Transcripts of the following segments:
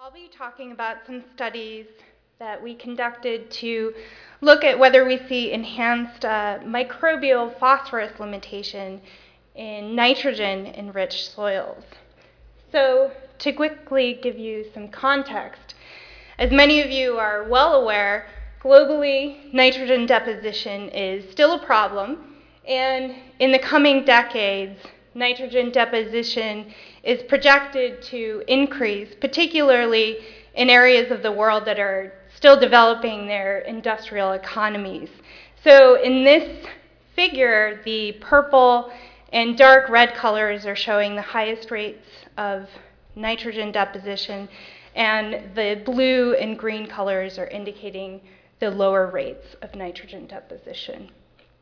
I'll be talking about some studies that we conducted to look at whether we see enhanced microbial phosphorus limitation in nitrogen-enriched soils. So to quickly give you some context, as many of you are well aware, globally, nitrogen deposition is still a problem, and in the coming decades, nitrogen deposition is projected to increase, particularly in areas of the world that are still developing their industrial economies. So in this figure, the purple and dark red colors are showing the highest rates of nitrogen deposition, and the blue and green colors are indicating the lower rates of nitrogen deposition.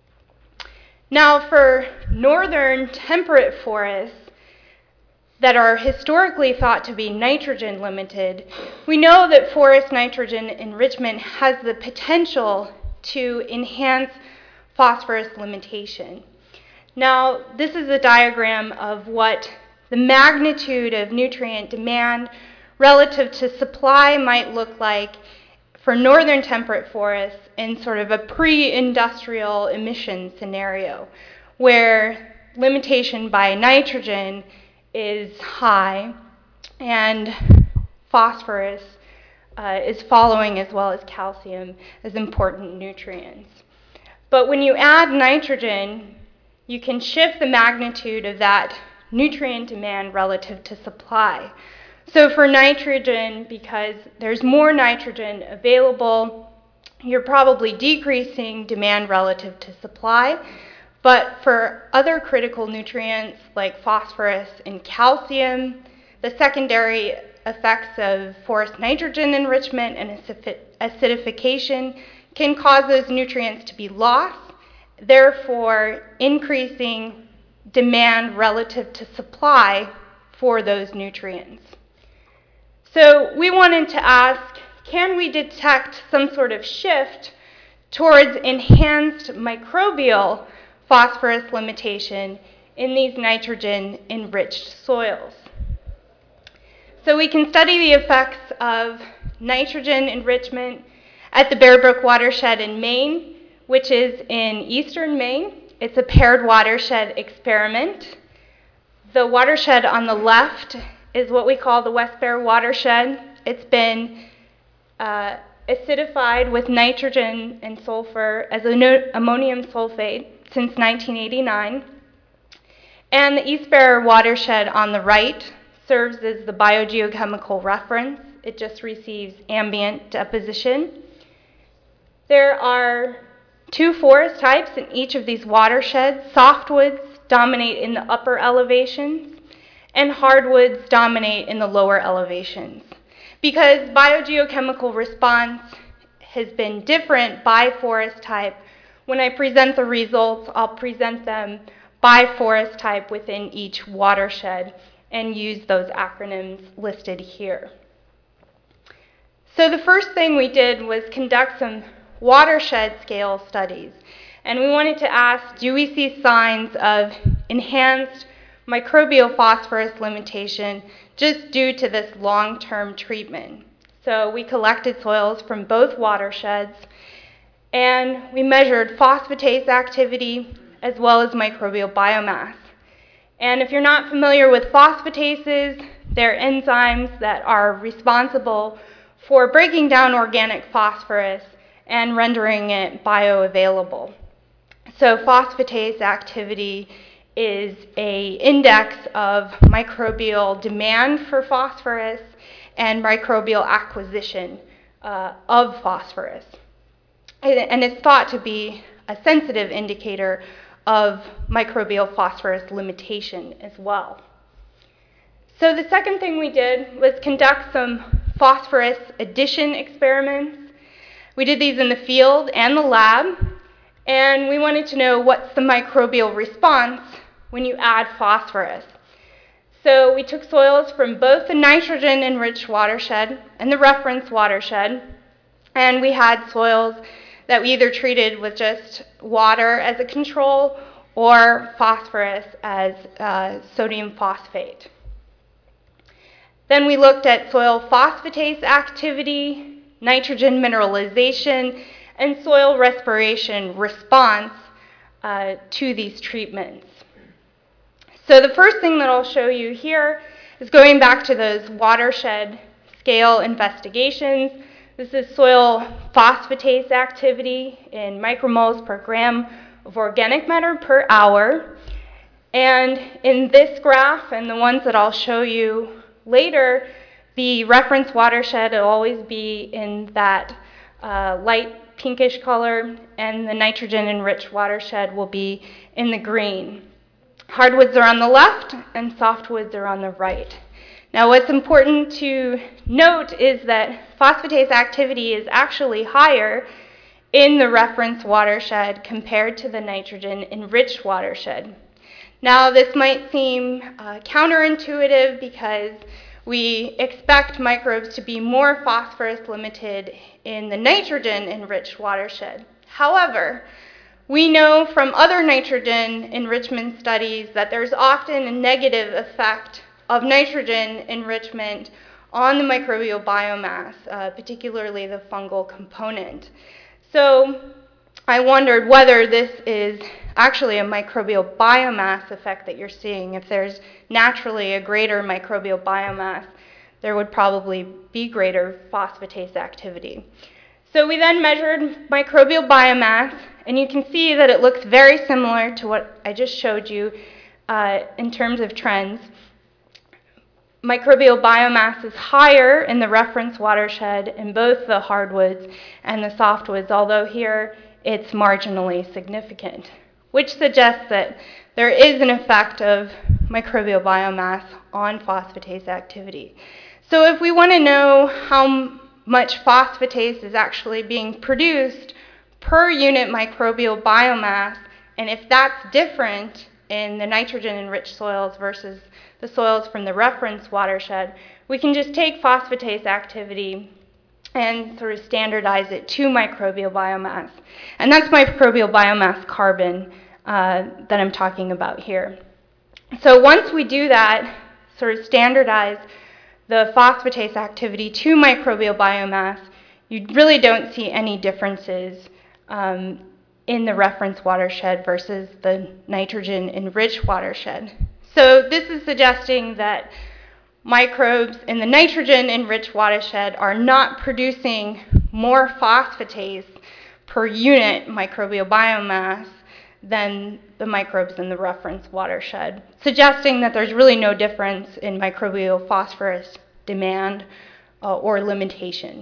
Now, for northern temperate forests that are historically thought to be nitrogen limited, we know that forest nitrogen enrichment has the potential to enhance phosphorus limitation. Now, this is a diagram of what the magnitude of nutrient demand relative to supply might look like for northern temperate forests in sort of a pre-industrial emission scenario, where limitation by nitrogen is high and phosphorus is following, as well as calcium, as important nutrients. But when you add nitrogen, you can shift the magnitude of that nutrient demand relative to supply. So for nitrogen, because there's more nitrogen available, you're probably decreasing demand relative to supply. But for other critical nutrients like phosphorus and calcium, the secondary effects of forest nitrogen enrichment and acidification can cause those nutrients to be lost, therefore increasing demand relative to supply for those nutrients. So we wanted to ask, can we detect some sort of shift towards enhanced microbial phosphorus limitation in these nitrogen-enriched soils? So we can study the effects of nitrogen enrichment at the Bear Brook watershed in Maine, which is in eastern Maine. It's a paired watershed experiment. The watershed on the left is what we call the West Bear watershed. It's been acidified with nitrogen and sulfur as ammonium sulfate since 1989. And the East Bear watershed on the right serves as the biogeochemical reference. It just receives ambient deposition. There are two forest types in each of these watersheds. Softwoods dominate in the upper elevations, and hardwoods dominate in the lower elevations. Because biogeochemical response has been different by forest type, when I present the results, I'll present them by forest type within each watershed and use those acronyms listed here. So the first thing we did was conduct some watershed scale studies, and we wanted to ask, do we see signs of enhanced microbial phosphorus limitation just due to this long-term treatment? So we collected soils from both watersheds, and we measured phosphatase activity as well as microbial biomass. And if you're not familiar with phosphatases, they're enzymes that are responsible for breaking down organic phosphorus and rendering it bioavailable. So phosphatase activity is an index of microbial demand for phosphorus and microbial acquisition of phosphorus. And it's thought to be a sensitive indicator of microbial phosphorus limitation as well. So the second thing we did was conduct some phosphorus addition experiments. We did these in the field and the lab, and we wanted to know what's the microbial response when you add phosphorus. So we took soils from both the nitrogen-enriched watershed and the reference watershed, and we had soils that we either treated with just water as a control or phosphorus as sodium phosphate. Then we looked at soil phosphatase activity, nitrogen mineralization, and soil respiration response to these treatments. So the first thing that I'll show you here is going back to those watershed scale investigations. This is soil phosphatase activity in micromoles per gram of organic matter per hour. And in this graph and the ones that I'll show you later, the reference watershed will always be in that light pinkish color, and the nitrogen-enriched watershed will be in the green. Hardwoods are on the left and softwoods are on the right. Now what's important to note is that phosphatase activity is actually higher in the reference watershed compared to the nitrogen-enriched watershed. Now this might seem counterintuitive because we expect microbes to be more phosphorus limited in the nitrogen-enriched watershed. However, we know from other nitrogen enrichment studies that there's often a negative effect of nitrogen enrichment on the microbial biomass, particularly the fungal component. So I wondered whether this is actually a microbial biomass effect that you're seeing. If there's naturally a greater microbial biomass, there would probably be greater phosphatase activity. So we then measured microbial biomass, and you can see that it looks very similar to what I just showed you in terms of trends. Microbial biomass is higher in the reference watershed in both the hardwoods and the softwoods, although here it's marginally significant, which suggests that there is an effect of microbial biomass on phosphatase activity. So if we want to know how much phosphatase is actually being produced per unit microbial biomass, and if that's different in the nitrogen-enriched soils versus the soils from the reference watershed, we can just take phosphatase activity and sort of standardize it to microbial biomass. And that's microbial biomass carbon that I'm talking about here. So once we do that, sort of standardize the phosphatase activity to microbial biomass, you really don't see any differences in the reference watershed versus the nitrogen-enriched watershed. So this is suggesting that microbes in the nitrogen-enriched watershed are not producing more phosphatase per unit microbial biomass than the microbes in the reference watershed, suggesting that there's really no difference in microbial phosphorus demand or limitation.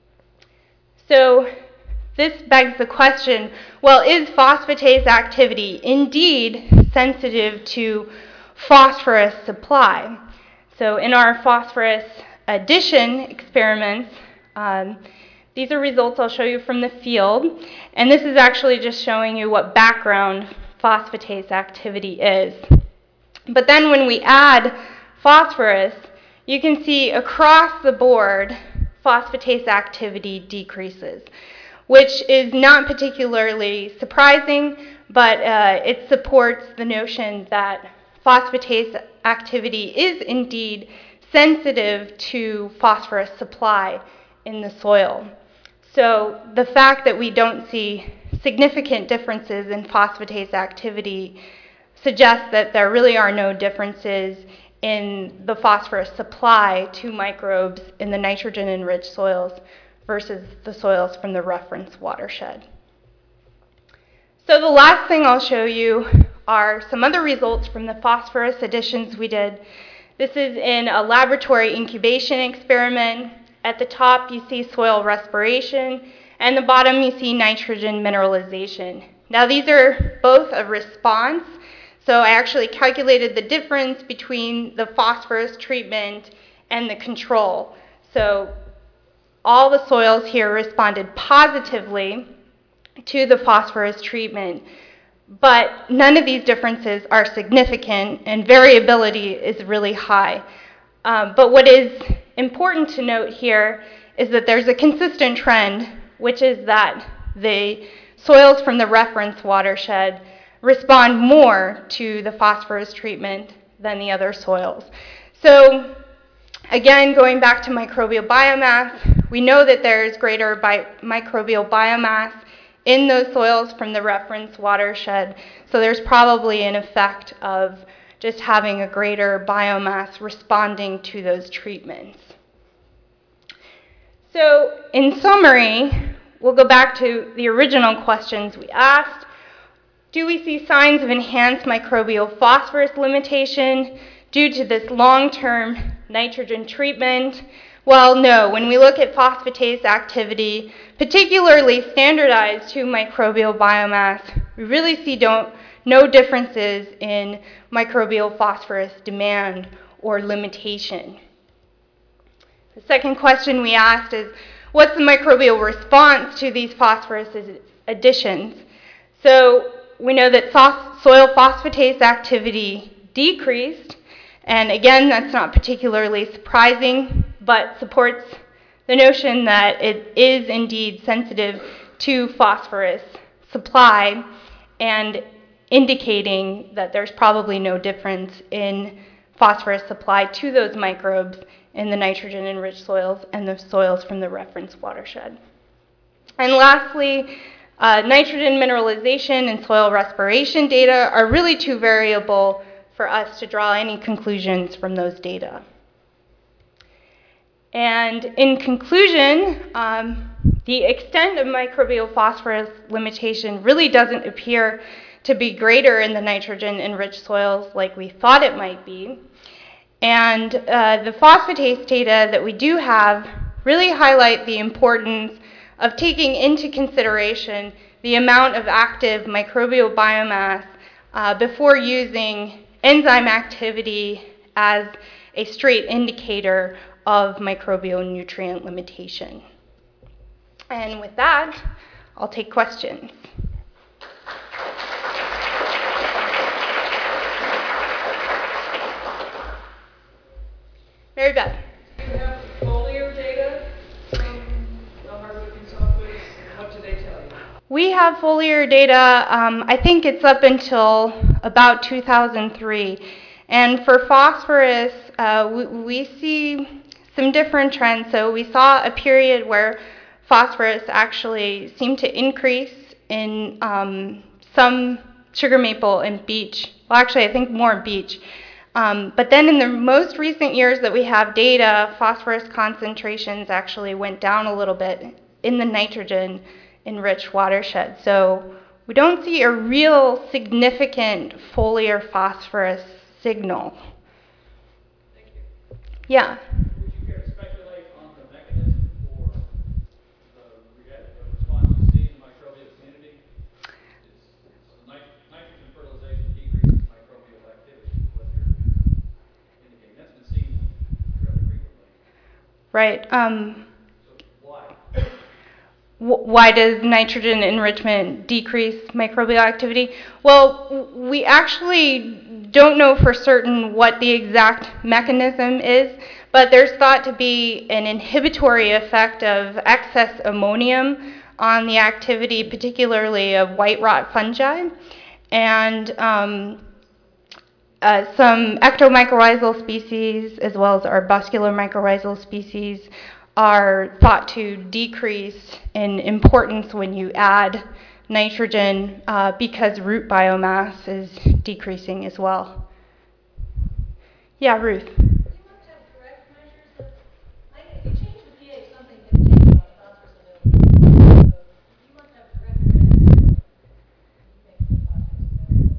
So this begs the question, well, is phosphatase activity indeed sensitive to phosphorus supply? So in our phosphorus addition experiments, these are results I'll show you from the field, and this is actually just showing you what background phosphatase activity is. But then when we add phosphorus, you can see across the board phosphatase activity decreases, which is not particularly surprising, but it supports the notion that phosphatase activity is indeed sensitive to phosphorus supply in the soil. So the fact that we don't see significant differences in phosphatase activity suggests that there really are no differences in the phosphorus supply to microbes in the nitrogen-enriched soils versus the soils from the reference watershed. So the last thing I'll show you are some other results from the phosphorus additions we did. This is in a laboratory incubation experiment. At the top you see soil respiration, and the bottom you see nitrogen mineralization. Now these are both a response, so I actually calculated the difference between the phosphorus treatment and the control. So all the soils here responded positively to the phosphorus treatment, but none of these differences are significant, and variability is really high. But what is important to note here is that there's a consistent trend, which is that the soils from the reference watershed respond more to the phosphorus treatment than the other soils. So Again, going back to microbial biomass, we know that there's greater microbial biomass in those soils from the reference watershed, so there's probably an effect of just having a greater biomass responding to those treatments. So in summary, we'll go back to the original questions we asked. Do we see signs of enhanced microbial phosphorus limitation due to this long-term nitrogen treatment? Well, no. When we look at phosphatase activity, particularly standardized to microbial biomass, we really see no differences in microbial phosphorus demand or limitation. The second question we asked is, what's the microbial response to these phosphorus additions? So we know that soil phosphatase activity decreased, and again, that's not particularly surprising, but supports the notion that it is indeed sensitive to phosphorus supply and indicating that there's probably no difference in phosphorus supply to those microbes in the nitrogen-enriched soils and the soils from the reference watershed. And lastly, nitrogen mineralization and soil respiration data are really too variable for us to draw any conclusions from those data. And in conclusion, the extent of microbial phosphorus limitation really doesn't appear to be greater in the nitrogen-enriched soils like we thought it might be. And the phosphatase data that we do have really highlight the importance of taking into consideration the amount of active microbial biomass before using enzyme activity as a straight indicator of microbial nutrient limitation. And with that, I'll take questions. Mary Beth. Do you have foliar data from the hardwood softwoods? What do they tell you? We have foliar data, I think it's up until about 2003. And for phosphorus, we see some different trends. So we saw a period where phosphorus actually seemed to increase in some sugar maple and beech. Well, actually, I think more beech. But then in the most recent years that we have data, phosphorus concentrations actually went down a little bit in the nitrogen-enriched watershed. So we don't see a real significant foliar phosphorus signal. Thank you. Yeah. Would you care to speculate on the mechanism for the response you see in the microbial community? Is nitrogen fertilization decreases microbial activity, what you're indicating. That's been seen fairly frequently. Right. So why? Why does nitrogen enrichment decrease microbial activity? Well, we actually don't know for certain what the exact mechanism is, but there's thought to be an inhibitory effect of excess ammonium on the activity, particularly of white rot fungi. And some ectomycorrhizal species, as well as arbuscular mycorrhizal species, are thought to decrease in importance when you add nitrogen because root biomass is decreasing as well. Yeah, Ruth. You must have direct measures of, if you change the pH, something can change on the phosphorus availability. So you must have direct measures of making phosphorus available.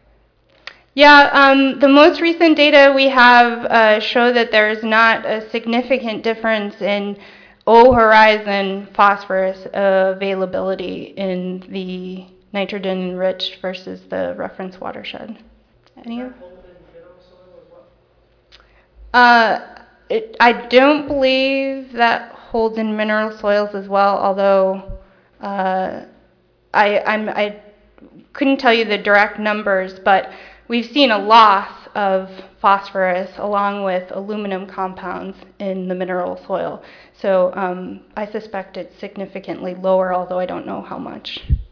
Yeah, the most recent data we have show that there's not a significant difference in O-horizon phosphorus availability in the nitrogen-enriched versus the reference watershed. Any of? I don't believe that holds in mineral soils as well, although I couldn't tell you the direct numbers, but we've seen a loss of phosphorus along with aluminum compounds in the mineral soil. So I suspect it's significantly lower, although I don't know how much.